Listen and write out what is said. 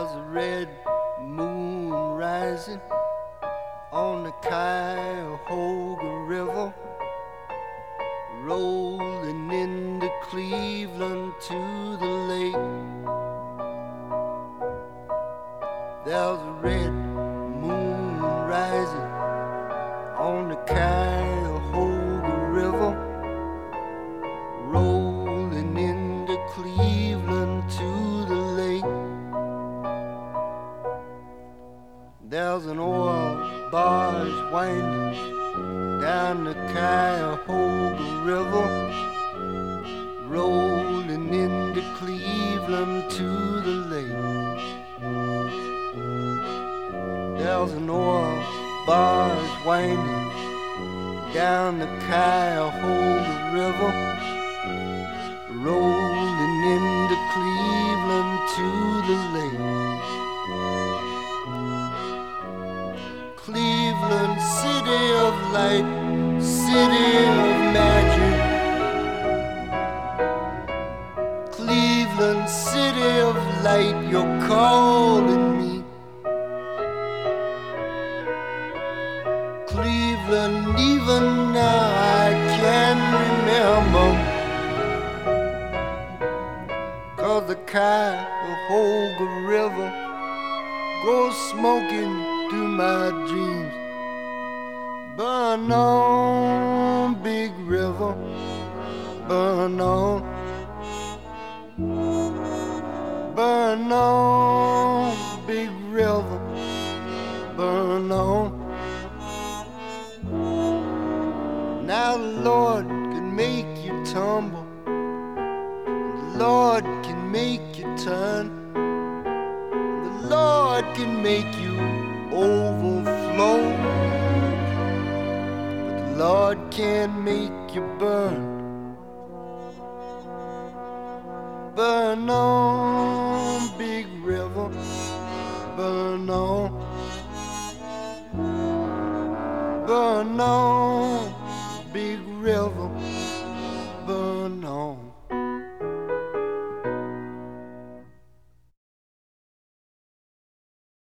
There's a red moon rising on the Cuyahoga River, rolling into Cleveland to the lake. There's a red moon rising on the Cuyahoga River, rolling into Cleveland to the lake. There's an oil barge winding down the Cuyahoga River, rolling into Cleveland to the lake. There's an oil barge winding down the Cuyahoga River, rolling into Cleveland to the lake. Cleveland, city of light, city of magic. Cleveland, city of light, you're calling me. Cleveland, even now I can remember, 'cause the Cuyahoga River goes smoking through my dreams. Burn on, big river, burn on. Burn on, big river, burn on. Now the Lord can make you tumble, the Lord can make you turn, the Lord can make you overflow, but the Lord can't make you burn. Burn on, big river, burn on. Burn on, big river,